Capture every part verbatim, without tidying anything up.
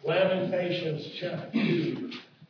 Lamentations chapter two.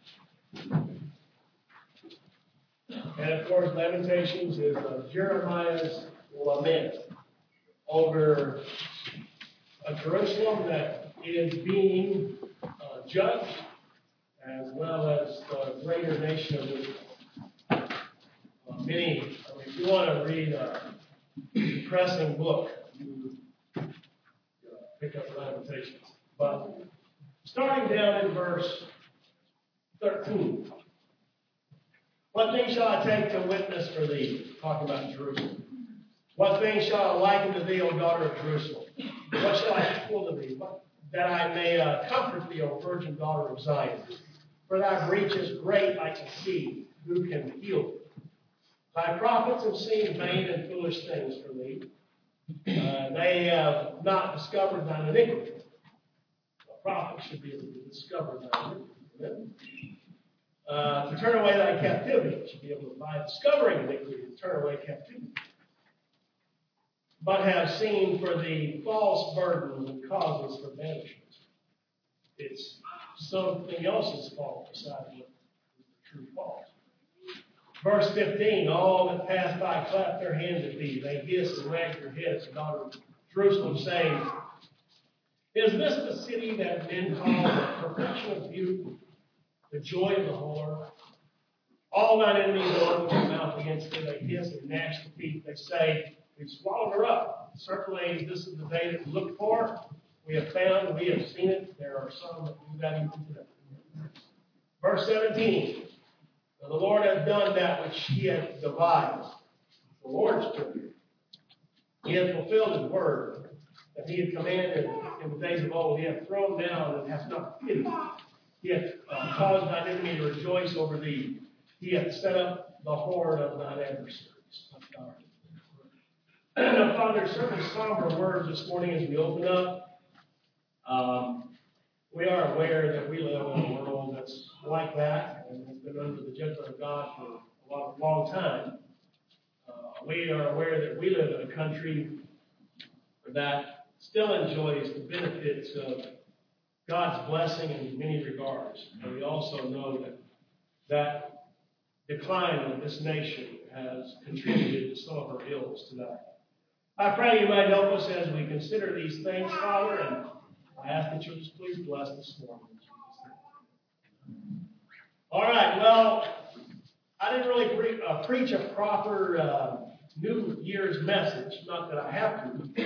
And of course, Lamentations is uh, Jeremiah's lament over a Jerusalem that is being uh, judged, as well as the greater nation of Israel. Uh, many, I mean, if you want to read a depressing book, you uh, pick up Lamentations. But starting down in verse thirteen. What thing shall I take to witness for thee? Talking about Jerusalem. What thing shall I liken to thee, O daughter of Jerusalem? What shall I equal to thee? What, that I may uh, comfort thee, O virgin daughter of Zion. For thy breach is great, I can see. Who can heal thee? Thy prophets have seen vain and foolish things from thee. Uh, they have not discovered thine iniquity. A prophet should be able to discover thine iniquity. Amen? Uh, to turn away thy captivity. Should be able to, by discovering iniquity, to turn away captivity. But have seen for the false burdens and causes for banishment. It's something else's fault besides what is the true fault. Verse fifteen, all that pass by clap their hands at thee. They hiss and wag their heads, the daughter of Jerusalem, saying, Is this the city that men call the perfection of beauty, the joy of the whore? All thine enemies are open their mouth against thee. They hiss and gnash the teeth. They say, We've swallowed her up. Certainly, this is the day that we looked for. We have found, we have seen it. There are some that do that even today. Verse seventeen. The Lord hath done that which he hath devised. The Lord's doing. He hath fulfilled his word that he had commanded in the days of old. He hath thrown down and hath not pitied. He hath uh, caused thine enemy to rejoice over thee. He hath set up the horn of thine adversaries. Now, Father, certain somber words this morning as we open up. Um, we are aware that we live in a world that's like that and has been under the judgment of God for a long, long time. Uh, we are aware that we live in a country that still enjoys the benefits of God's blessing in many regards. And we also know that that decline of this nation has contributed to some of our ills tonight. I pray you might help us as we consider these things, Father, and I ask that you'll just please bless this morning. All right, well, I didn't really pre- uh, preach a proper uh, New Year's message, not that I have to.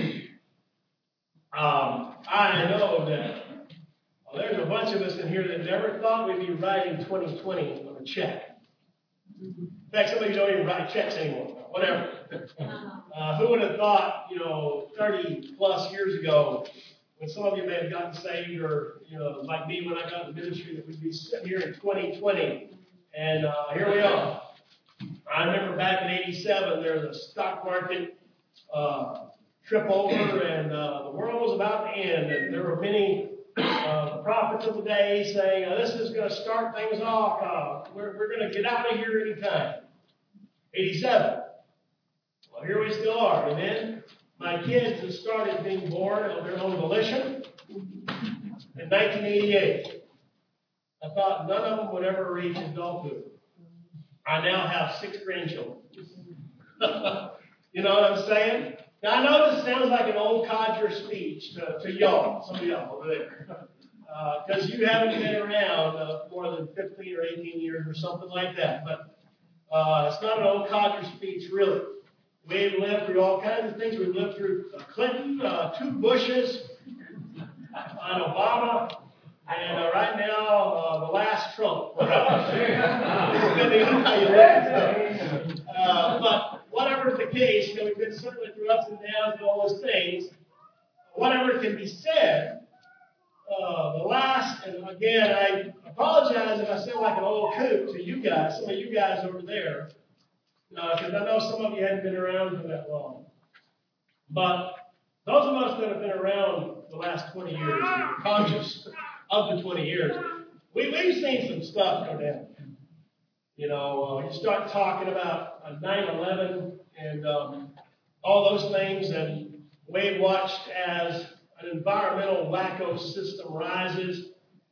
Um, I know that well, there's a bunch of us in here that never thought we'd be writing twenty twenty on a check. In fact, some of you don't even write checks anymore. Whatever. Uh, who would have thought, you know, thirty plus years ago, when some of you may have gotten saved, or, you know, like me when I got into ministry, that we'd be sitting here in twenty twenty. And uh, here we are. I remember back in eighty-seven, there was a stock market uh, trip over, and uh, the world was about to end. And there were many uh, prophets of the day saying, oh, this is going to start things off. Uh, we're we're going to get out of here anytime. eighty-seven. Well, here we still are. Amen. My kids have started being born of their own volition in nineteen eighty-eight. I thought none of them would ever reach adulthood. I now have six grandchildren. You know what I'm saying? Now, I know this sounds like an old codger speech to, to y'all, some of y'all over there, because uh, you haven't been around uh, more than fifteen or eighteen years or something like that. But uh, it's not an old codger speech, really. We've lived through all kinds of things. We've lived through Clinton, uh, two Bushes, an Obama, and uh, right now, uh, the last Trump. Depending on how you look. Uh, but whatever the case, you know, we've been certainly through ups and downs and all those things. Whatever can be said, uh, the last, and again, I apologize if I sound like an old coot to you guys, some of you guys over there, because uh, I know some of you hadn't been around for that long. But those of us that have been around the last twenty years, and are conscious of the twenty years, we, we've seen some stuff go down. You know, uh, you start talking about uh, nine eleven and um, all those things, and we've watched as an environmental wacko system rises,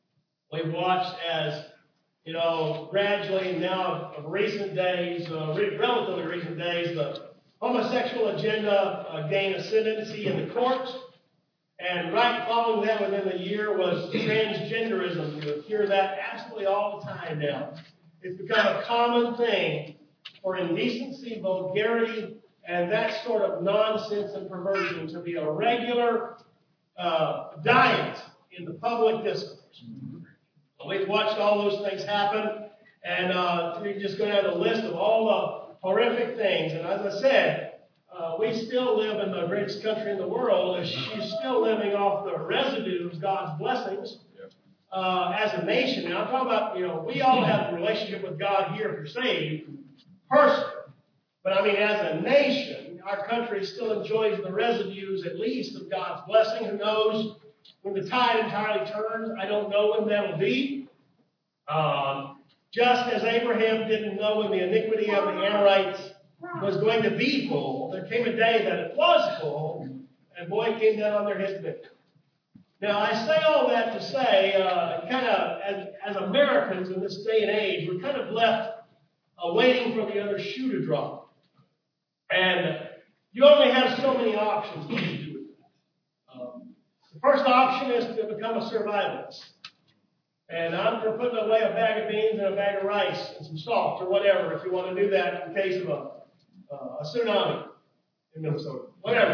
We've watched as, you know, gradually now of recent days, uh, re- relatively recent days, the homosexual agenda uh, gained ascendancy in the courts. And right following that within a year was transgenderism. You hear that absolutely all the time now. It's become a common thing for indecency, vulgarity, and that sort of nonsense and perversion to be a regular uh, diet in the public discourse. We've watched all those things happen, and uh, we're just going to have a list of all the horrific things. And as I said, uh, we still live in the greatest country in the world, and she's still living off the residue of God's blessings uh, as a nation. Now, I'm talking about, you know, we all have a relationship with God here if you're saved, personally. But I mean, as a nation, our country still enjoys the residues, at least, of God's blessing. Who knows when the tide entirely turns? I don't know when that'll be. Um, just as Abraham didn't know when the iniquity of the Amorites was going to be full, there came a day that it was full, and boy, it came down on their heads big. Now, I say all that to say, uh, kind of, as, as Americans in this day and age, we're kind of left uh, waiting for the other shoe to drop. And you only have so many options what to do with that. Um, the first option is to become a survivalist. And I'm for putting away a bag of beans and a bag of rice and some salt or whatever if you want to do that in case of a, uh, a tsunami in Minnesota. Whatever.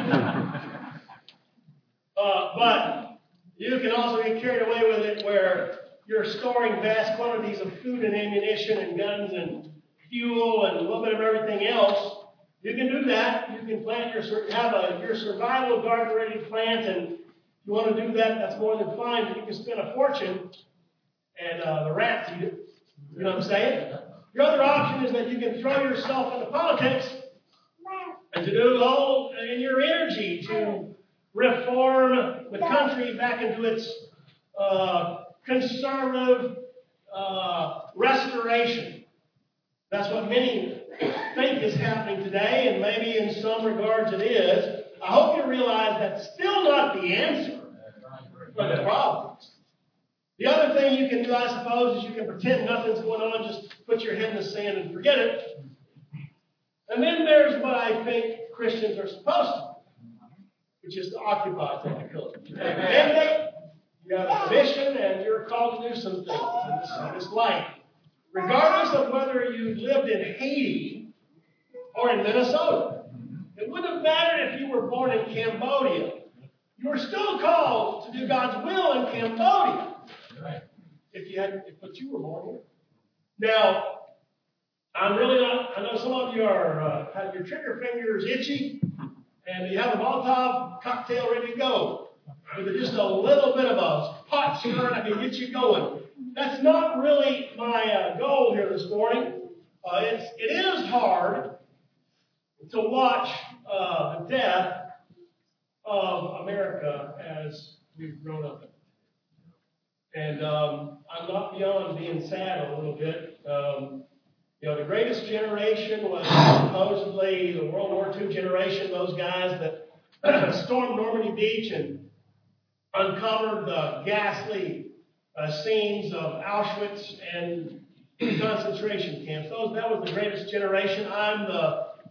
uh, but you can also get carried away with it where you're storing vast quantities of food and ammunition and guns and fuel and a little bit of everything else. You can do that. You can plant your have a your survival garden ready to plant, and if you want to do that, that's more than fine. But you can spend a fortune, and uh, the rats eat it. You know what I'm saying? Your other option is that you can throw yourself into politics and to do all in your energy to reform the country back into its uh, conservative uh, restoration. That's what many think is happening today, and maybe in some regards it is. I hope you realize that's still not the answer for the problems. The other thing you can do, I suppose, is you can pretend nothing's going on, just put your head in the sand and forget it. And then there's what I think Christians are supposed to do, which is to occupy the culture. You have a mandate, you have a commission, and you're called to do some things in this, in this life. Regardless of whether you lived in Haiti or in Minnesota. It wouldn't have mattered if you were born in Cambodia. You were still called to do God's will in Cambodia. If you had, but you were born here. Now, I'm really not, I know some of you are, uh, have your trigger fingers itchy, and you have a Molotov cocktail ready to go. With just a little bit of a pot stirring, I can get you going. That's not really my uh, goal here this morning. Uh, it's, it is hard to watch uh, the death of America as we've grown up in it. And um, I'm not beyond being sad a little bit. Um, you know, the greatest generation was supposedly the World War Two generation, those guys that stormed Normandy Beach and uncovered the ghastly Uh, scenes of Auschwitz and concentration camps. Those, that was the greatest generation. I'm the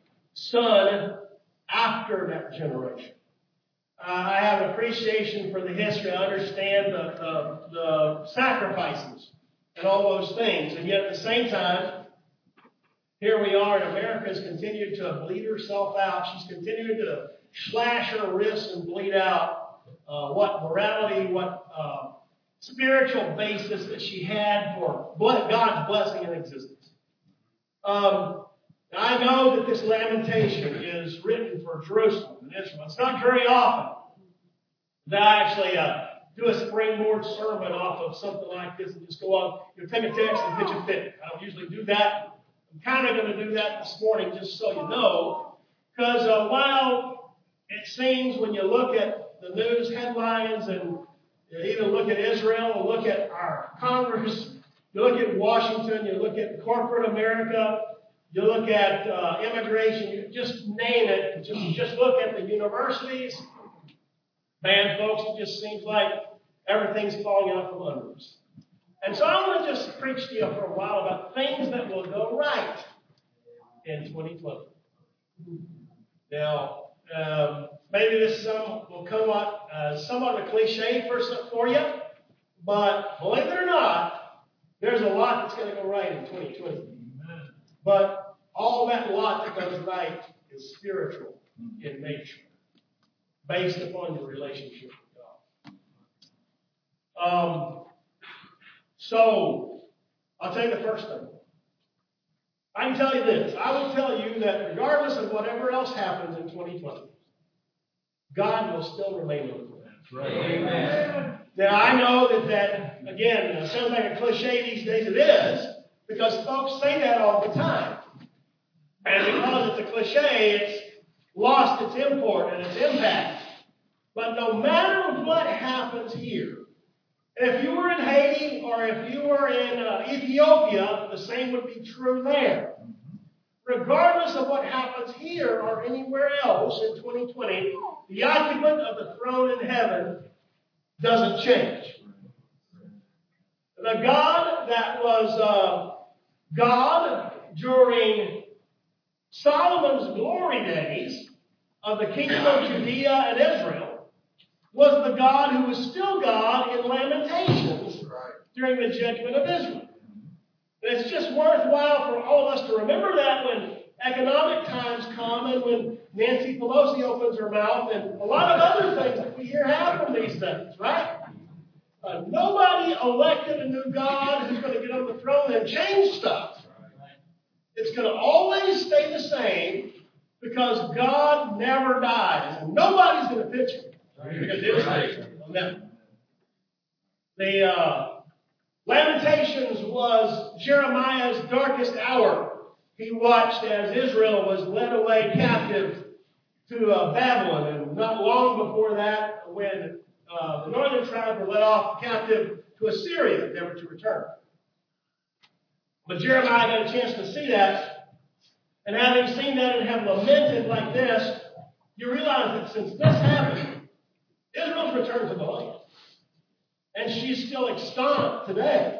son after that generation. Uh, I have appreciation for the history. I understand the, the, the sacrifices and all those things. And yet at the same time, here we are, and America has continued to bleed herself out. She's continuing to slash her wrists and bleed out uh, what morality, what uh, spiritual basis that she had for God's blessing in existence. Um, I know that this lamentation is written for Jerusalem and Israel. It's not very often that I actually uh, do a springboard sermon off of something like this and just go on, you know, take a text and pitch a fit. I don't usually do that. I'm kind of going to do that this morning just so you know, because uh, while it seems when you look at the news headlines and you even look at Israel, you look at our Congress, you look at Washington, you look at corporate America, you look at uh, immigration, you just name it, just, just look at the universities. Man, folks, it just seems like everything's falling out from under us. And so I want to just preach to you for a while about things that will go right in twenty twenty. Now, um, maybe this some will come up uh, somewhat of a cliche for, for you, but believe it or not, there's a lot that's going to go right in twenty twenty. Amen. But all that lot that goes right is spiritual in nature, based upon your relationship with God. Um, so, I'll tell you the first thing. I can tell you this. I will tell you that regardless of whatever else happens in twenty twenty, God will still remain on the throne. That's right. Amen. Now, I know that that, again, it sounds like a cliche these days. It is, because folks say that all the time. And because it's a cliche, it's lost its import and its impact. But no matter what happens here, if you were in Haiti or if you were in uh, Ethiopia, the same would be true there. Regardless of what happens here or anywhere else in twenty twenty, the occupant of the throne in heaven doesn't change. The God that was uh, God during Solomon's glory days of the kingdom of Judea and Israel was the God who was still God in Lamentations during the judgment of Israel. And it's just worthwhile for all of us to remember that when economic times come and when Nancy Pelosi opens her mouth and a lot of other things that we hear happen these days, right? Uh, nobody elected a new God who's going to get on the throne and change stuff. It's going to always stay the same because God never dies. And nobody's going to pitch it. Because it's right. The uh, Lamentations was Jeremiah's darkest hour. He watched as Israel was led away captive to uh, Babylon. And not long before that, when uh, the northern tribes were led off captive to Assyria, never to return. But Jeremiah got a chance to see that. And having seen that and have lamented like this, you realize that since this happened, Israel's returned to the land. And she's still extant today.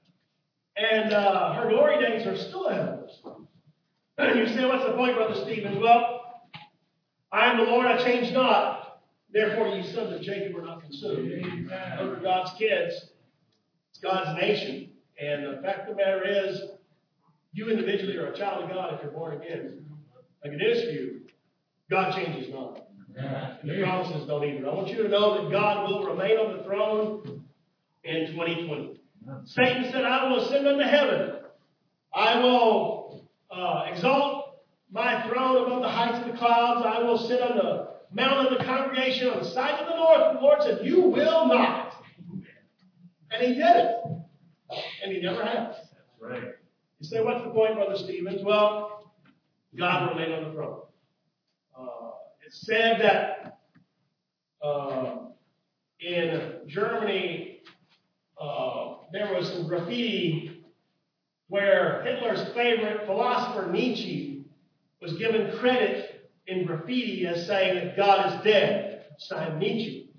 And uh, her glory days are still ahead of us. And you say, what's the point, Brother Stevens? Well, I am the Lord, I change not. Therefore, ye sons of Jacob are not consumed. Amen. Those are God's kids. It's God's nation. And the fact of the matter is, you individually are a child of God if you're born again. Like it is for you. God changes not. And the promises don't either. I want you to know that God will remain on the throne in twenty twenty. Satan said, I will ascend unto heaven. I will uh, exalt my throne above the heights of the clouds. I will sit on the mount of the congregation on the side of the north. The Lord said, you will not. And he did it. And he never has. That's right. You say, what's the point, Brother Stevens? Well, God will remain on the throne. Uh, it's said that uh, in Germany, uh, there was some graffiti where Hitler's favorite philosopher, Nietzsche, was given credit in graffiti as saying that God is dead. Signed Nietzsche.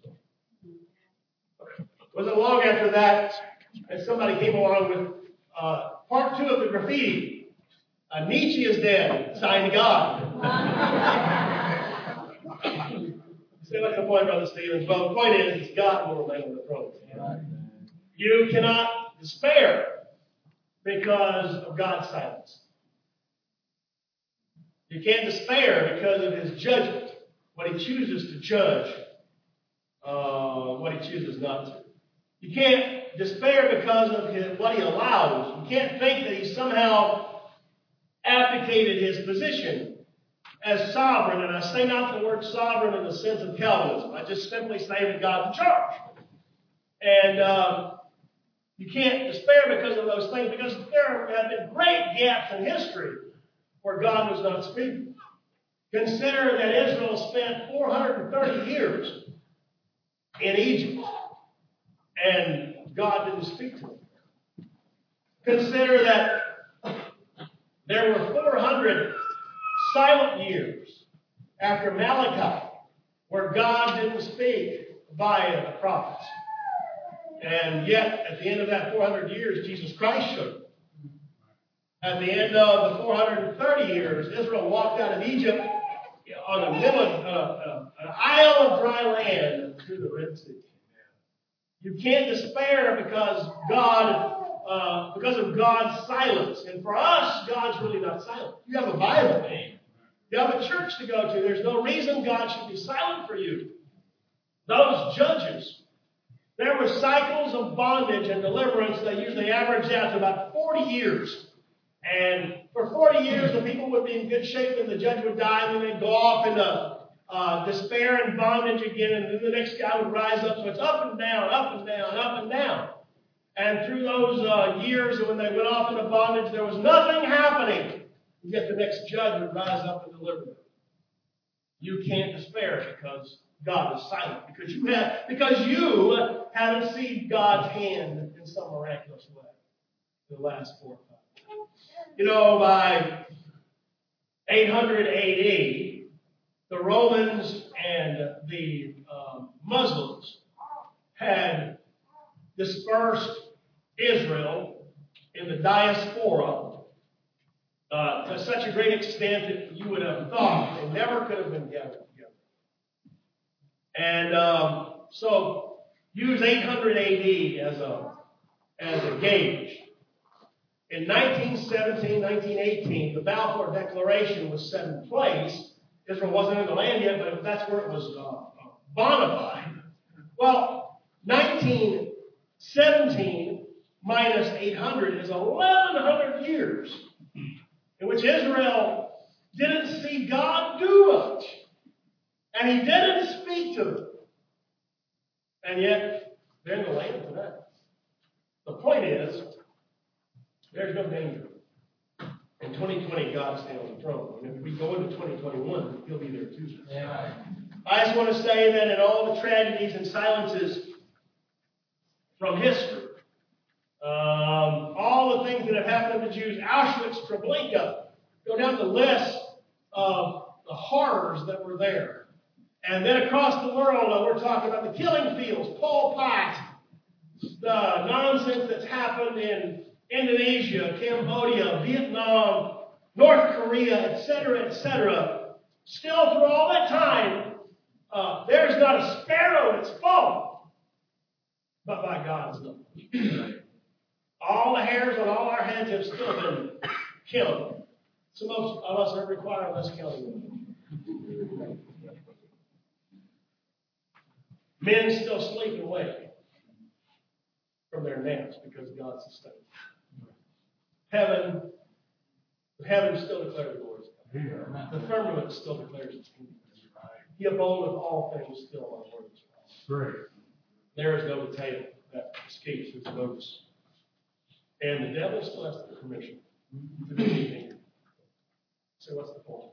It wasn't long after that that somebody came along with uh, part two of the graffiti. Uh, Nietzsche is dead. Signed God. So what's the point, Brother Stevens? Well, the point is, is God will remain on the throne. You cannot despair because of God's silence. You can't despair because of his judgment, what he chooses to judge, uh, what he chooses not to. You can't despair because of his, what he allows. You can't think that he somehow abdicated his position as sovereign. And I say not the word sovereign in the sense of Calvinism. I just simply say that God's in charge. And um, you can't despair because of those things, because there have been great gaps in history where God was not speaking. Consider that Israel spent four hundred thirty years in Egypt, and God didn't speak to them. Consider that there were four hundred silent years after Malachi where God didn't speak via the prophets. And yet, at the end of that four hundred years, Jesus Christ showed up. At the end of the four hundred thirty years, Israel walked out of Egypt on the middle of uh, uh, an isle of dry land through the Red Sea. You can't despair because God, uh, because of God's silence. And for us, God's really not silent. You have a Bible, man. You have a church to go to. There's no reason God should be silent for you. Those judges, there were cycles of bondage and deliverance that usually averaged out to about forty years. And for forty years, the people would be in good shape, and the judge would die, and then they'd go off into uh, despair and bondage again, and then the next guy would rise up. So it's up and down, up and down, up and down. And through those uh, years, when they went off into bondage, there was nothing happening. Yet the next judge would rise up and deliver them. You can't despair because God is silent, because you have because you haven't seen God's hand in some miraculous way in the last four or five. You know, by eight hundred A D, the Romans and the um, Muslims had dispersed Israel in the diaspora uh, to such a great extent that you would have thought they never could have been gathered together. And um, so use eight hundred A D as a as a gauge. In nineteen seventeen, nineteen eighteen, the Balfour Declaration was set in place. Israel wasn't in the land yet, but that's where it was uh, bona fide. Well, nineteen seventeen minus eight hundred is eleven hundred years in which Israel didn't see God do much. And he didn't speak to them. And yet, they're in the land today. The point is, there's no danger. In twenty twenty, God's still on the throne. And if we go into twenty twenty-one, he'll be there too. Yeah. I just want to say that in all the tragedies and silences from history, um, all the things that have happened to the Jews, Auschwitz, Treblinka, go down the list of the horrors that were there. And then across the world, uh, we're talking about the killing fields, Pol Pot, the nonsense that's happened in Indonesia, Cambodia, Vietnam, North Korea, et cetera, et cetera. Still, through all that time, uh, there's not a sparrow that's fallen, but by God's knowledge. All the hairs on all our heads have still been killed. So most of us are required less killing. Men still sleep and wake from their naps because God sustains them. Heaven, heaven still declares the Lord's power. The firmament still declares its kingdom. He upholdeth all things still on the Lord's power. Great. There is no detail that escapes his notice. And the devil still has the permission to do anything. So what's the point?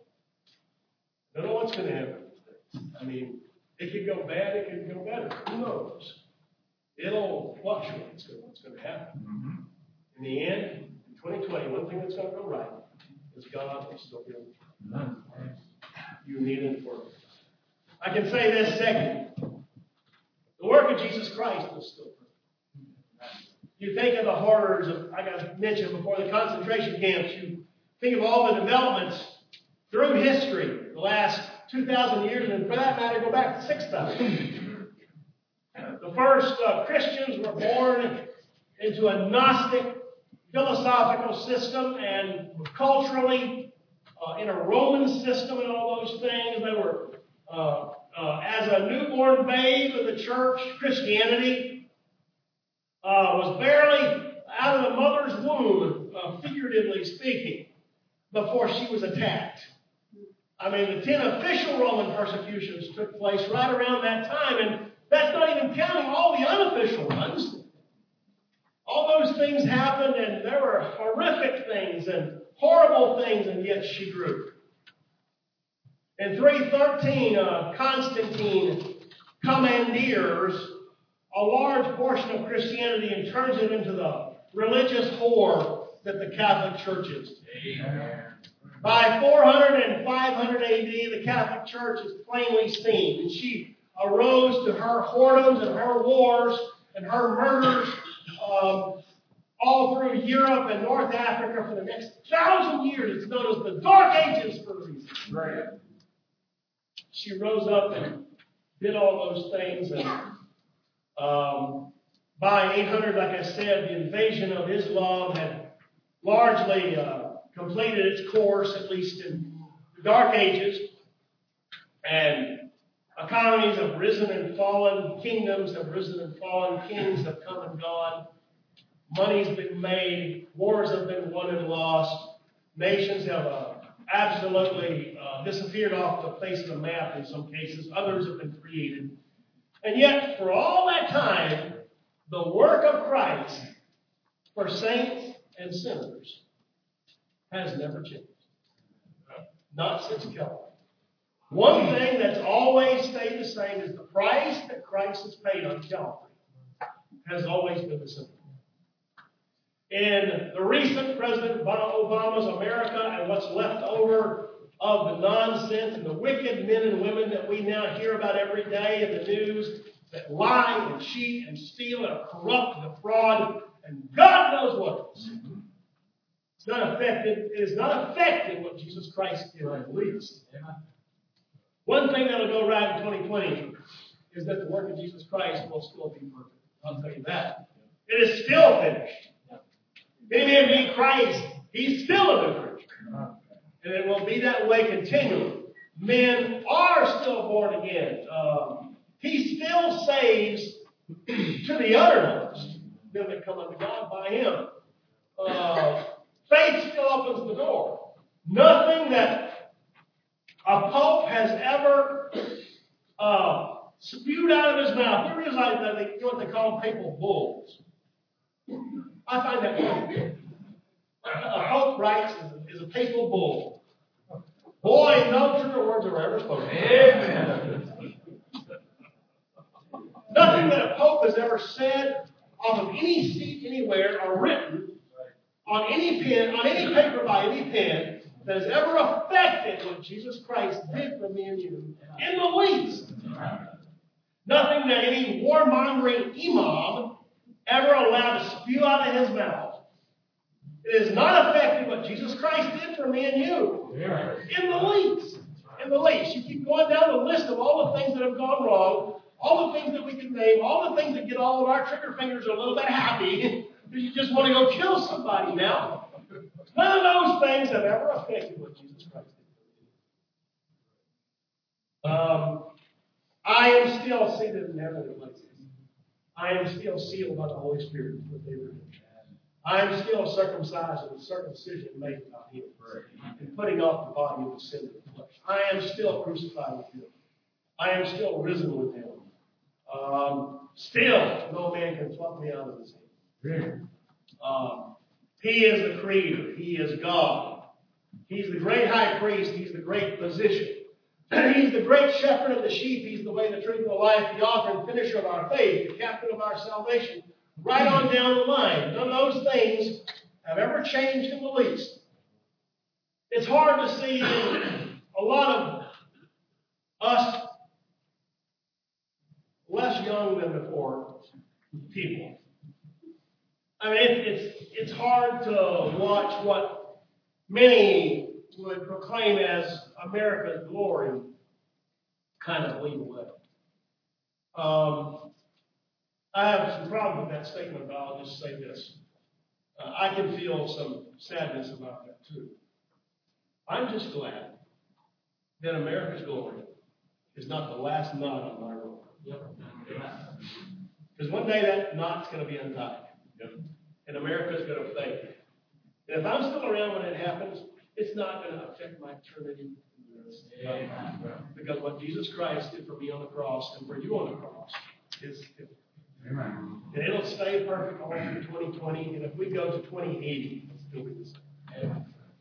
I don't know what's going to happen. I mean, it could go bad, it could go better. Who knows? It'll fluctuate. It's what's going to happen. Mm-hmm. In the end, in twenty twenty, one thing that's going to go right is God will still be on the throne. You need it for it. I can say this second. The work of Jesus Christ is still perfect. You think of the horrors of, like I mentioned before, the concentration camps. You think of all the developments through history, the last two thousand years, and for that matter, go back to six thousand. The first uh, Christians were born into a Gnostic philosophical system and culturally uh, in a Roman system and all those things. They were, uh, uh, as a newborn babe of the church, Christianity uh, was barely out of the mother's womb, uh, figuratively speaking, before she was attacked. I mean, the ten official Roman persecutions took place right around that time, and that's not even counting all the unofficial ones. All those things happened, and there were horrific things and horrible things, and yet she grew. In three thirteen, uh, Constantine commandeers a large portion of Christianity and turns it into the religious whore that the Catholic Church is. Amen. By four hundred and five hundred A D, the Catholic Church is plainly seen, and she arose to her whoredoms and her wars and her murders um, all through Europe and North Africa for the next thousand years. It's known as the Dark Ages for a reason. Right. She rose up and did all those things, and um, by eight hundred, like I said, the invasion of Islam had largely uh, completed its course, at least in the Dark Ages, and economies have risen and fallen, kingdoms have risen and fallen, kings have come and gone, money's been made, wars have been won and lost, nations have uh, absolutely uh, disappeared off the face of the map in some cases, others have been created. And yet, for all that time, the work of Christ for saints and sinners has never changed. Not since Calvary. One thing that's always stayed the same is the price that Christ has paid on Calvary has always been the same. In the recent President Obama's America and what's left over of the nonsense and the wicked men and women that we now hear about every day in the news that lie and cheat and steal and are corrupt and fraud and God knows what else. It's not affected. It is not affecting what Jesus Christ did at least. One thing that will go right in twenty twenty is that the work of Jesus Christ will still be perfect. I'll tell you that. It is still finished. If any man be Christ, he's still a new creature. And it will be that way continually. Men are still born again. Um, he still saves to the uttermost them that come unto God by him. Uh, faith still opens the door. Nothing that a pope has ever uh, spewed out of his mouth. You realize that they, what they call papal bulls. I find that funny. A pope writes is a papal bull. Boy, no truer words are ever spoken. Amen. Nothing that a pope has ever said off of any seat anywhere or written on any pen, on any paper by any pen that has ever affected what Jesus Christ did for me and you in the least. Nothing that any warmongering imam ever allowed to spew out of his mouth. It has not affected what Jesus Christ did for me and you. In the least. In the least. You keep going down the list of all the things that have gone wrong, all the things that we can name, all the things that get all of our trigger fingers a little bit happy, because you just want to go kill somebody now. None of those things have ever affected what Jesus Christ did. Um, I am still seated in heavenly places. I am still sealed by the Holy Spirit with the redemption. I am still circumcised with the circumcision made by him, and putting off the body of the sin of the flesh. I am still crucified with him. I am still risen with him. Um, still, no man can pluck me out of his hand. Um, he is the Creator. He is God. He's the great high priest. He's the great physician. He's the great shepherd of the sheep. He's the way, the truth, and the life, the author and finisher of our faith, the captain of our salvation. Right on down the line. None of those things have ever changed in the least. It's hard to see a lot of us less young than before people. I mean, it, it's it's hard to watch what many would proclaim as America's glory kind of lead away. Um, I have some problem with that statement, but I'll just say this. Uh, I can feel some sadness about that too. I'm just glad that America's glory is not the last knot on my rope. Because one day that knot's going to be untied. Yep. And America's going to fade. And if I'm still around when it happens, it's not going to affect my eternity. Amen. Because what Jesus Christ did for me on the cross and for you on the cross is different. Amen. And it'll stay perfect all through twenty twenty. And if we go to twenty eighty, it'll still be the same. Amen.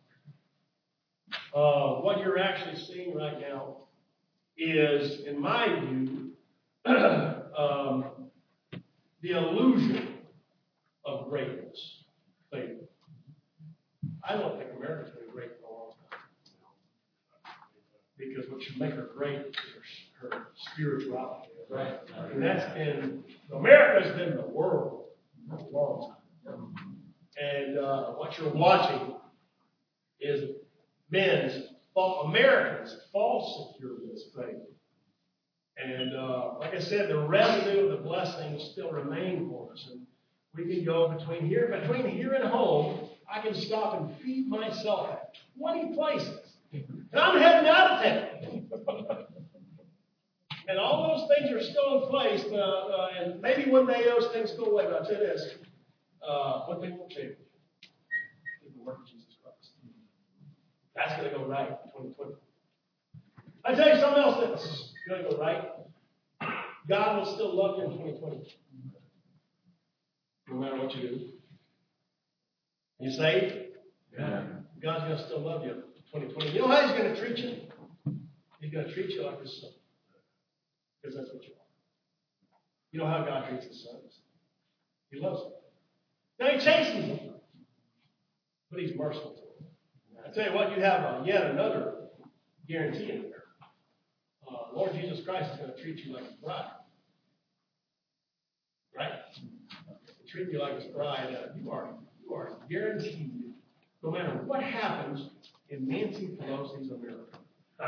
Uh, what you're actually seeing right now is, in my view, um, the illusion of greatness. Fading. I don't think America's been great for a long time. Because what should make her great is her, her spirituality. Right. And that's been, America's been the world for a long time. And uh, what you're watching is men's, Americans, false secure this faith. And uh, like I said, the residue of the blessings still remain for us. And we can go between here, between here and home, I can stop and feed myself at twenty places. And I'm heading out of town. And all those things are still in place. Uh, uh, and maybe one day those things go away. But I'll tell you this. Uh, one thing will change. The work of Jesus Christ. That's going to go right in twenty twenty. I tell you something else that's going to go right. God will still love you in twenty twenty. No matter what you do. You saved? Yeah. God's going to still love you in twenty twenty. You know how He's going to treat you? He's going to treat you like His son. Because that's what you are. You know how God treats His sons? He loves them. Now He chastens them. But He's merciful to them. I tell you what, you have uh, yet another guarantee in there. Uh, Lord Jesus Christ is going to treat you like His bride. Right? He'll treat you like His bride. Uh, you are you are guaranteed, no matter what happens in Nancy Pelosi's America,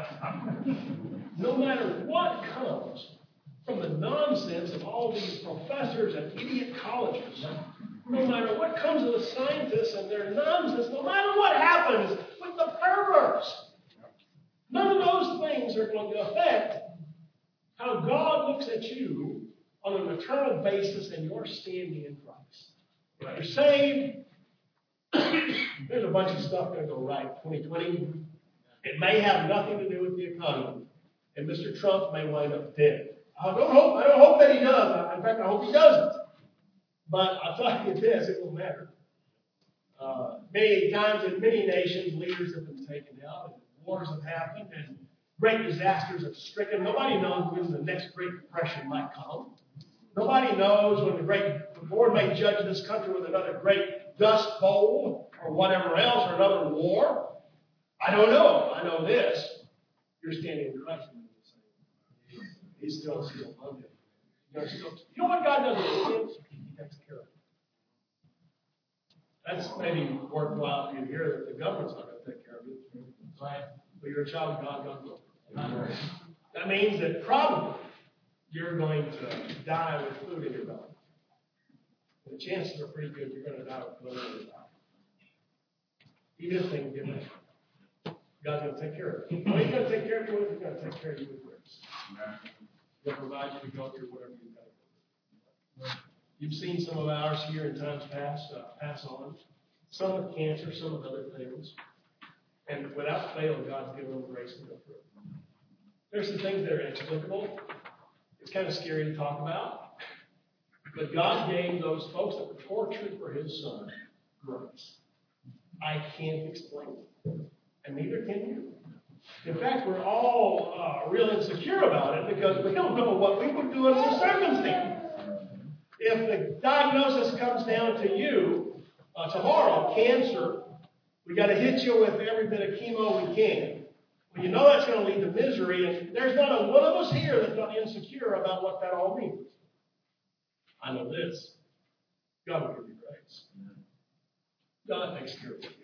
no matter what comes from the nonsense of all these professors and idiot colleges, no matter what comes of the scientists and their nonsense, no matter what happens with the perverts, none of those things are going to affect how God looks at you on an eternal basis and your standing in Christ. You're saved. There's a bunch of stuff going to go right. twenty twenty. It may have nothing to do with the economy. And Mister Trump may wind up dead. I don't hope, I don't hope that he does. In fact, I hope he doesn't. But I'll tell you this, it will matter. Uh, many times in many nations, leaders have been taken out, and wars have happened, and great disasters have stricken. Nobody knows when the next Great Depression might come. Nobody knows when the great the Lord may judge this country with another great dust bowl or whatever else, or another war. I don't know. I know this. You're standing in Christ. He's still still love you. Still, you know what God does with his? He takes care of it. That's maybe worthwhile for you to hear that the government's not going to take care of you. Right? But you're a child of God, God will. That means that probably you're going to die with food in your belly. And the chances are pretty good you're going to die with food in your belly. Even if things get better. God's going to take care of you. Well, He's going to take care of you with, He's going to take care of you with grace. He'll provide you to go through whatever you've got to go through. You've seen some of ours here in times past uh, pass on. Some with cancer, some with other things. And without fail, God's given them grace to go through. There's some things that are inexplicable. It's kind of scary to talk about. But God gave those folks that were tortured for His Son grace. I can't explain it. And neither can you. In fact, we're all uh, real insecure about it because we don't know what we would do in the circumstance. If the diagnosis comes down to you uh, tomorrow, cancer, we got to hit you with every bit of chemo we can. Well, you know that's going to lead to misery, and there's not a one of us here that's not insecure about what that all means. I know this. God will give you grace. God takes care of it.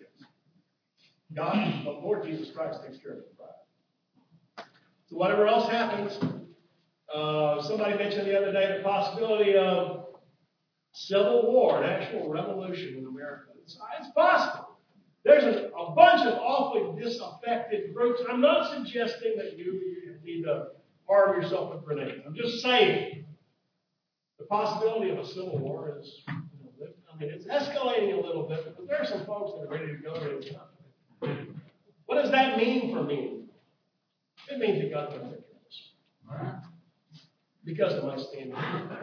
God, the Lord Jesus Christ takes care of the pride. So whatever else happens, uh, somebody mentioned the other day the possibility of civil war, an actual revolution in America. It's, it's possible. There's a, a bunch of awfully disaffected groups. I'm not suggesting that you, you need to arm yourself with grenades. I'm just saying the possibility of a civil war is, you know, I mean, it's escalating a little bit because there are some folks that are ready to go to this country. What does that mean for me? It means that God's going to take care of this. All right. Because of my standing.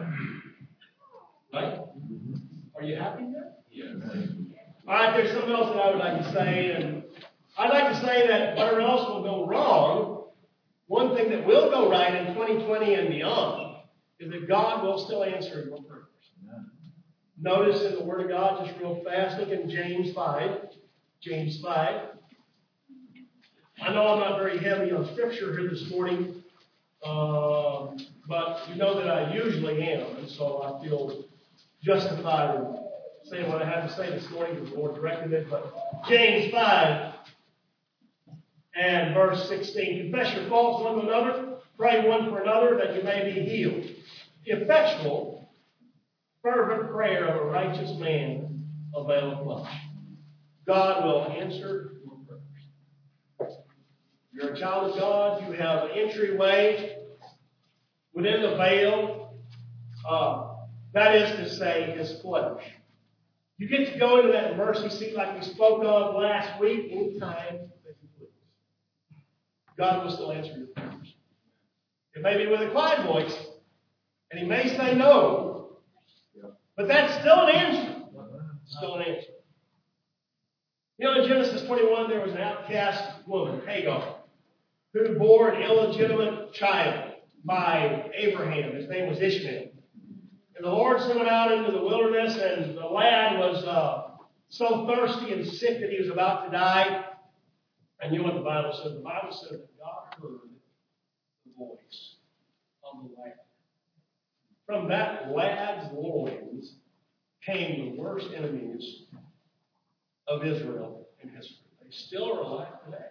Right? Are you happy there? Yes. All right, there's something else that I would like to say. And I'd like to say that whatever else will go wrong, one thing that will go right in twenty twenty and beyond is that God will still answer your prayers. Amen. Notice in the Word of God, just real fast, look in James five. James five. I know I'm not very heavy on Scripture here this morning, Um, but you know that I usually am, and so I feel justified in saying what I had to say this morning because the Lord directed it. But James five and verse sixteen, confess your faults one to another, pray one for another that you may be healed. The effectual, fervent prayer of a righteous man availeth much. God will answer your prayers. If you're a child of God, you have an entryway within the veil. Uh, that is to say, His flesh. You get to go into that mercy seat like we spoke of last week anytime that you please. God will still answer your prayers. It may be with a quiet voice, and He may say no, but that's still an answer. Still an answer. You know, in Genesis twenty-one, there was an outcast woman, Hagar, who bore an illegitimate child by Abraham. His name was Ishmael. And the Lord sent him out into the wilderness, and the lad was uh, so thirsty and sick that he was about to die. And you know what the Bible said? The Bible said that God heard the voice of the lad. From that lad's loins came the worst enemies of Israel in history. They still are alive today.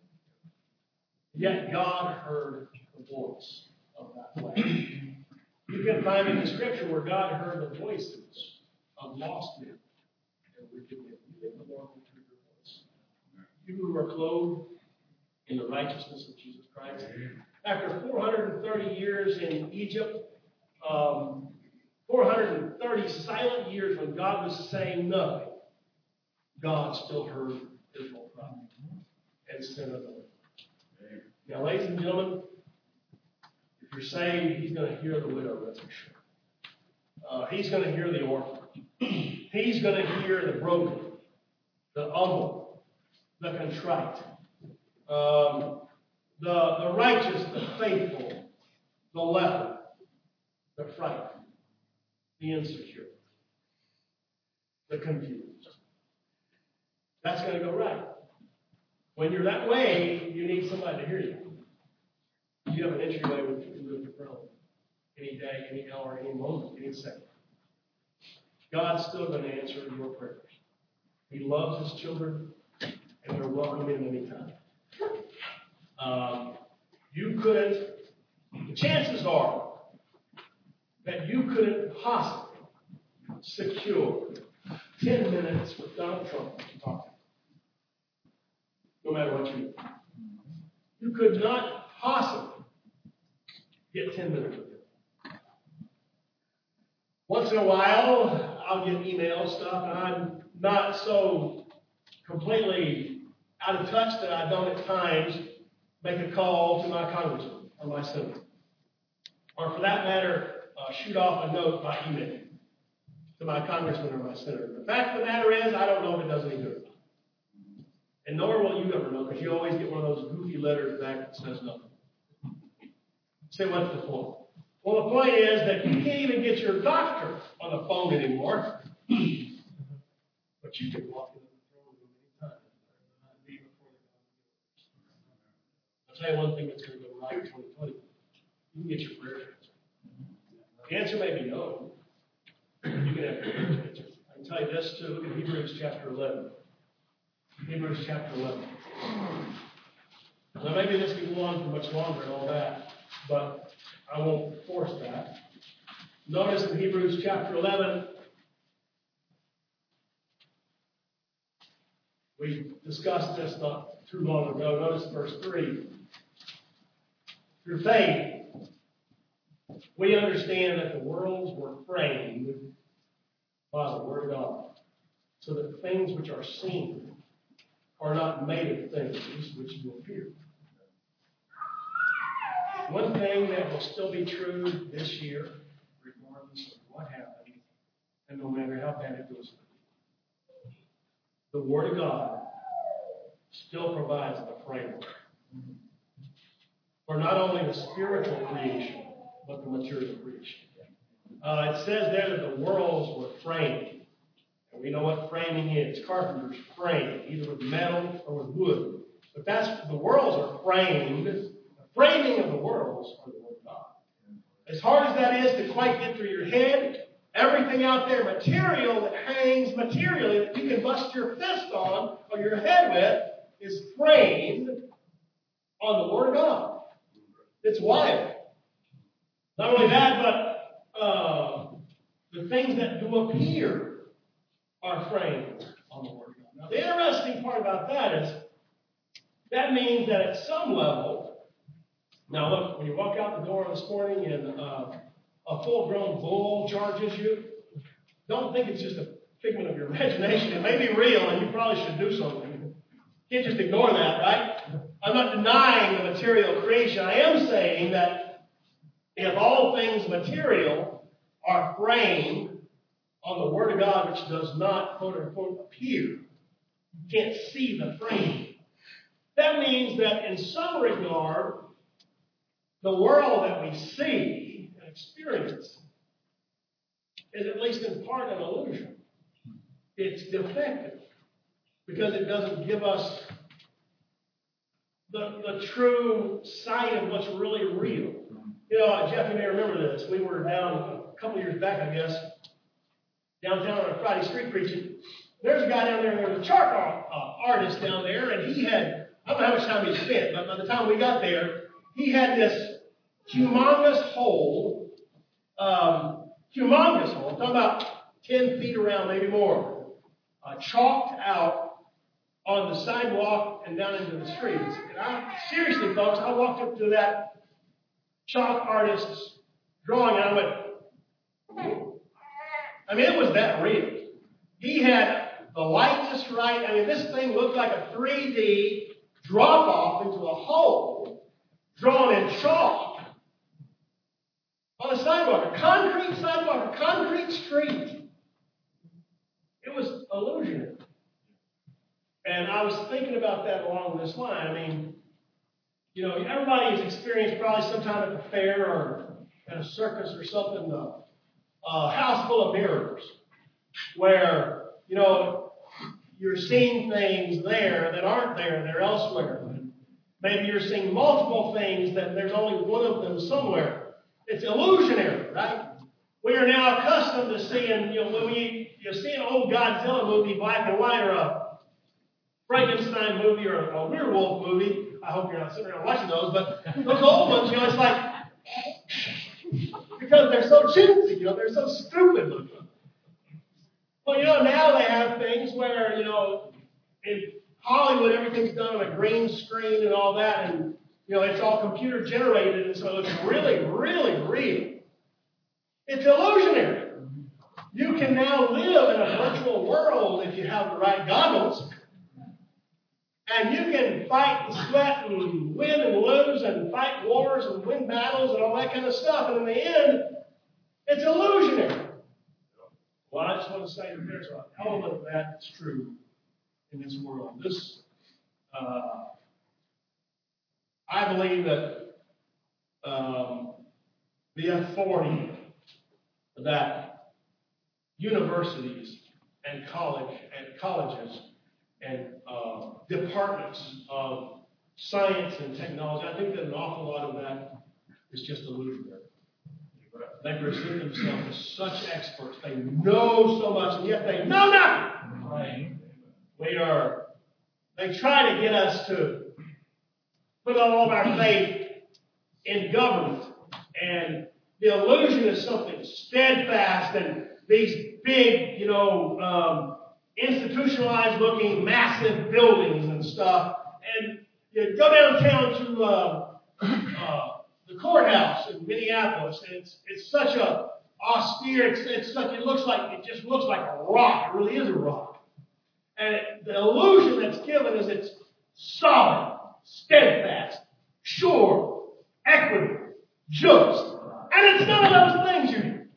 Yet God heard the voice of that lad. You can find in the Scripture where God heard the voices of lost men and wicked men. You think the Lord will hear your voice? You who are clothed in the righteousness of Jesus Christ. After four hundred thirty years in Egypt, um, four hundred thirty silent years when God was saying nothing, God still heard Israel cry and sent a deliverer. Now, ladies and gentlemen, if you're saved, He's going to hear the widow, that's for sure. Uh, he's going to hear the orphan. He's going to hear the broken, the humble, the contrite, um, the, the righteous, the faithful, the leper, the frightened, the insecure, the confused. That's going to go right. When you're that way, you need somebody to hear you. You have an entryway with the throne. Any day, any hour, any moment, any second. God's still going to answer your prayers. He loves His children, and they're welcome in any time. Um, you couldn't, the chances are that you couldn't possibly secure ten minutes with Donald Trump to talk to him. No matter what you do. You could not possibly get ten minutes with him. Once in a while, I'll get email stuff, and I'm not so completely out of touch that I don't at times make a call to my congressman or my senator. Or for that matter, uh, shoot off a note by email to my congressman or my senator. The fact of the matter is, I don't know if it does any good. And nor will you ever know, because you always get one of those goofy letters back that says nothing. Say, what's the point? Well, the point is that you can't even get your doctor on the phone anymore. But you can walk into the throne room anytime. I'll tell you one thing that's going to go right in twenty twenty. You can get your prayer answered. The answer may be no. You can have your prayer answered. I can tell you this too. Look at Hebrews chapter eleven. Hebrews chapter eleven. Now, maybe this can go on for much longer and all that, but I won't force that. Notice in Hebrews chapter eleven, we discussed this not too long ago. Notice verse three. Through faith, we understand that the worlds were framed by the Word of God, so that things which are seen are not made of things which will appear. One thing that will still be true this year, regardless of what happens, and no matter how bad it goes, the Word of God still provides the framework for not only the spiritual creation, but the material creation. Uh, it says there that the worlds were framed. And we know what framing is. Carpenters frame, either with metal or with wood. But that's the worlds are framed. The framing of the worlds are the As hard as that is to quite get through your head, everything out there, material that hangs materially that you can bust your fist on or your head with, is framed on the Word of God. It's wild. Not only that, but uh, the things that do appear are framed on the Word of God. Now, the interesting part about that is that means that at some level, now look, when you walk out the door this morning and uh, a full-grown bull charges you, don't think it's just a figment of your imagination. It may be real, and you probably should do something. You can't just ignore that, right? I'm not denying the material creation. I am saying that if all things material are framed on the Word of God, which does not, quote-unquote, appear, you can't see the frame. That means that in some regard, the world that we see and experience is at least in part an illusion. It's defective because it doesn't give us the, the true sight of what's really real. You know, Jeff, you may remember this. We were down a couple years back, I guess, downtown on a Friday street preaching. There's a guy down there, there was a charcoal uh, artist down there, and he had, I don't know how much time he spent, but by the time we got there, he had this humongous hole, um, humongous hole, I'm talking about ten feet around, maybe more, uh, chalked out on the sidewalk and down into the streets. And I, seriously, folks, I walked up to that chalk artist's drawing and I went, I mean, it was that real. He had the light just right. I mean, this thing looked like a three D drop-off into a hole drawn in chalk on a sidewalk, a concrete sidewalk, a concrete street. It was illusionary. And I was thinking about that along this line. I mean, you know, everybody has experienced probably sometime at the fair or at a circus or something, the uh, house full of mirrors, where, you know, you're seeing things there that aren't there, they're elsewhere. Maybe you're seeing multiple things that there's only one of them somewhere. It's illusionary, right? We are now accustomed to seeing, you know, when we, you see an old Godzilla movie, black and white, or a Frankenstein movie, or a werewolf movie. I hope you're not sitting around watching those, but those old ones, you know, it's like, because they're so chintzy, you know, they're so stupid looking. Well, you know, now they have things where, you know, in Hollywood, everything's done on a green screen and all that, and, you know, it's all computer generated, and so it's really, really real. It's illusionary. You can now live in a virtual world if you have the right goggles. And you can fight and sweat and win and lose and fight wars and win battles and all that kind of stuff. And in the end, it's illusionary. Well, I just want to say that there's an element of that that's true in this world. This, uh, I believe that um, the authority that universities and college and colleges and uh, departments of science and technology, I think that an awful lot of that is just illusionary. They present themselves as such experts. They know so much, and yet they know nothing. Right? We are, they try to get us to put all of our faith in government. And the illusion is something steadfast, and these big, you know, um, institutionalized looking massive buildings and stuff. And you go downtown to uh, uh, the courthouse in Minneapolis, and it's it's such a austere, it's, it's such, it looks like, it just looks like a rock. It really is a rock. And it, the illusion that's given is it's solid, steadfast, sure, equitable, just. And it's none of those things you hear.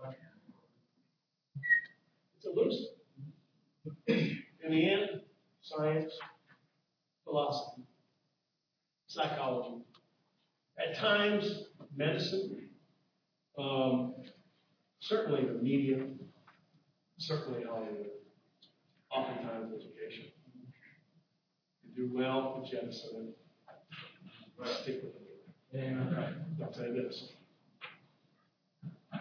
It's elusive. In the end, science, philosophy, psychology, at times medicine, um, certainly the media, certainly Hollywood, oftentimes education. You do well to jettison it, stick with it. Amen. Right. I'll say this.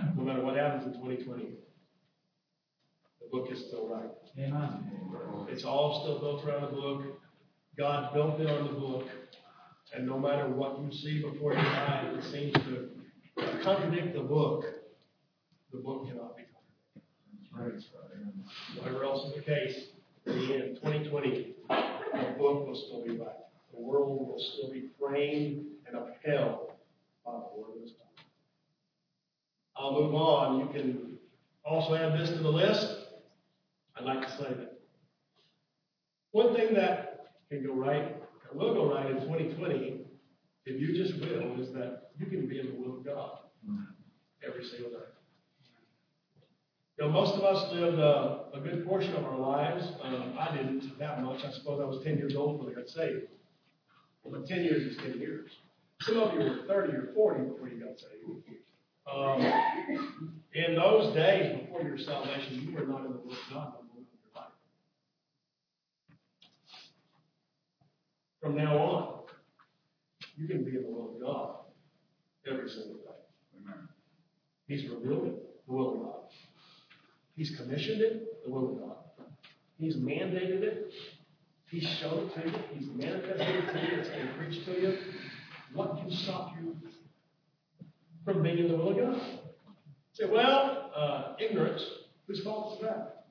No matter what happens in twenty twenty, the book is still right. Amen. It's all still built around the book. God built it on the book. And no matter what you see before your eyes that seems to contradict the book, the book cannot be contradicted. Whatever else is the case, in the end, twenty twenty, the book will still be right. The world will still be framed and upheld by the word of his God. I'll move on. You can also add this to the list. I'd like to say that one thing that can go right, or will go right in twenty twenty, if you just will, is that you can be in the will of God every single day. You know, most of us lived uh, a good portion of our lives. Um, I didn't that much. I suppose I was ten years old when I got saved. But ten years is ten years. Some of you were thirty or forty before you got saved. Um, in those days before your salvation, you were not in the will of God no more in your life. From now on, you can be in the will of God every single day. Amen. He's revealed it, the will of God. He's commissioned it, the will of God. He's mandated it. He's shown it to you. He's manifested it to you. It's been preached to you. What can stop you from being in the will of God? Say, well, uh, ignorance. Whose fault is that?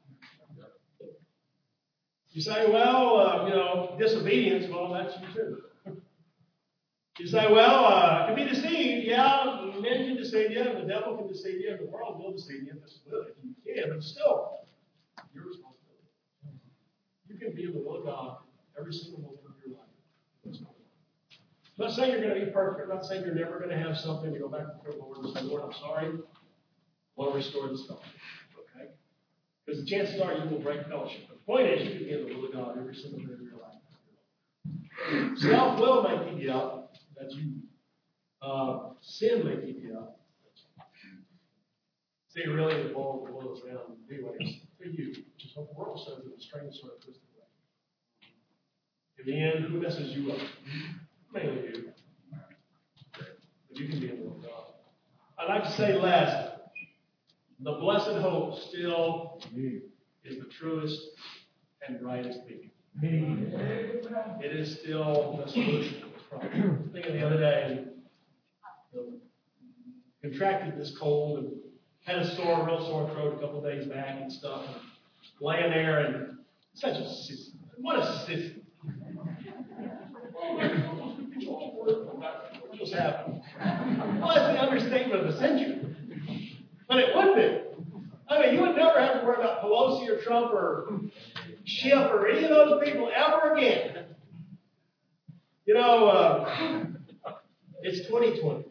You say, well, uh, you know, disobedience. Well, that's you too. You say, well, uh, I can be deceived. Yeah, men can deceive you, and the devil can deceive you, and the world will deceive you if you can, but still, your responsibility. You can be in the will of God every single moment of your life. I'm not saying you're going to be perfect. I'm not saying you're never going to have something to go back before the Lord and say, Lord, I'm sorry. I want to restore this fellowship. Okay? Because the chances are you will break fellowship. But the point is, you can be in the will of God every single day of your life. Self-will may keep you up. That's you. Uh, sin may keep you up. See, really, the ball boils down anyways for you, which is what the world says in a strange sort of twisted way. In the end, who messes you up? Mainly you. But you can be in the will of God. I'd like to say last, the blessed hope still is the truest and brightest beacon. It is still the solution to this problem. I was thinking the other day, you know, contracted this cold and had a sore, real sore throat a couple of days back and stuff. And laying there and such a sissy. What a sissy. What just happened? Well, that's the understatement of the century. But it would be. I mean, you would never have to worry about Pelosi or Trump or Schiff or any of those people ever again. You know, uh, it's twenty twenty.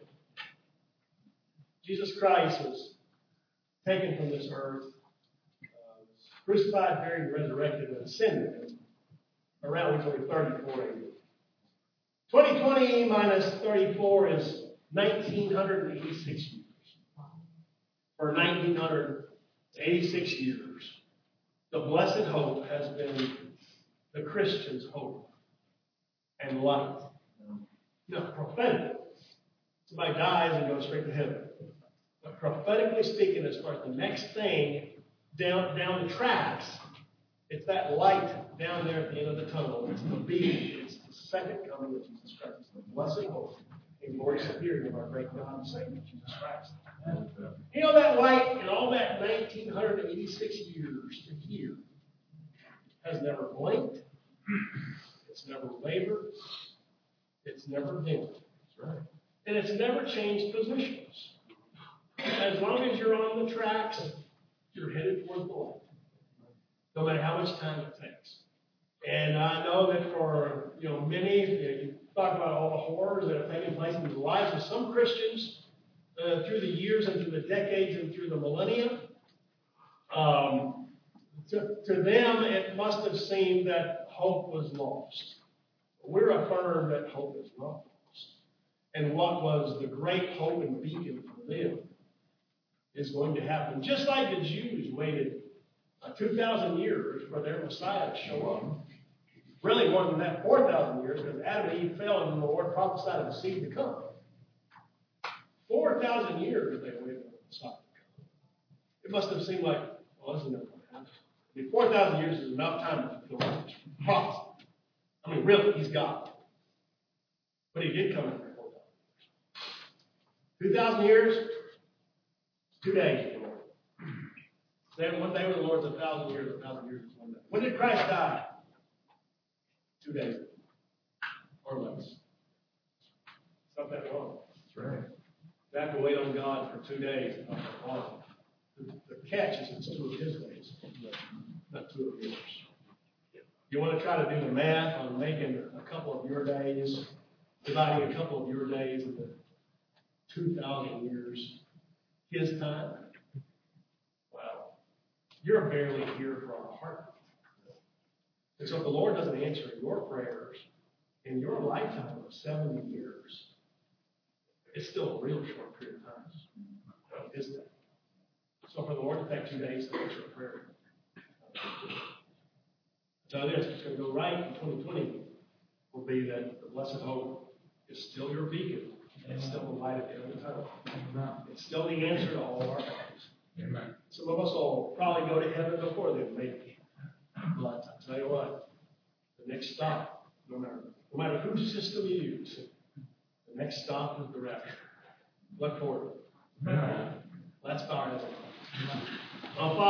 Jesus Christ was taken from this earth, uh, crucified, buried, resurrected, and ascended around which only thirty-four A D. twenty twenty minus thirty-four is nineteen eighty-six years. For nineteen eighty-six years, the blessed hope has been the Christian's hope and light. Now, prophetically, somebody dies and goes straight to heaven. But prophetically speaking, as far as the next thing down, down the tracks, it's that light down there at the end of the tunnel. It's the beam. It's the second coming of Jesus Christ. It's the blessed hope and glorious appearing of our great God and Savior, Jesus Christ. You know, that light in all that nineteen eighty-six years to here has never blinked. It's never wavered. It's never dimmed. Right. And it's never changed positions. As long as you're on the tracks, you're headed towards the light. No matter how much time it takes. And I know that for, you know, many, you talk about all the horrors that have taken place in the lives of some Christians uh, through the years and through the decades and through the millennia. Um, to, to them, it must have seemed that hope was lost. We're affirmed that hope is not lost. And what was the great hope and beacon for them is going to happen. Just like the Jews waited uh, two thousand years for their Messiah to show up. Really more than that, four thousand years, because Adam and Eve fell and the Lord prophesied of the seed to come. four thousand years they waited for the Messiah to must have seemed like, well, this is never going to happen. I mean, four thousand years is enough time to fulfill this prophecy. I mean, really, he's God. But he did come in for four thousand years. two thousand years, two days. Then one day with the Lord is a thousand years, a thousand years is one day. When did Christ die? Two days. Or less. It's not that long. That's right. You have to wait on God for two days. Not that long. The, the catch is it's two of his days, not two of yours. You want to try to do the math on making a couple of your days, dividing a couple of your days into two thousand years, his time. Wow. You're barely here for a heartbeat. And so if the Lord doesn't answer your prayers in your lifetime of seventy years, it's still a real short period of time, isn't it? So for the Lord to take two days to answer a prayer, I'll tell you this, it's going to go right in twenty twenty will be that the blessed hope is still your beacon. And it's still the light at the end of the tunnel. It's still the answer to all of our problems. Amen. Some of us will probably go to heaven before then, maybe. But I'll tell you what, the next stop, no matter, no matter whose system you use, the next stop is the rapture. Look forward. Let's bow our heads. Oh, Father.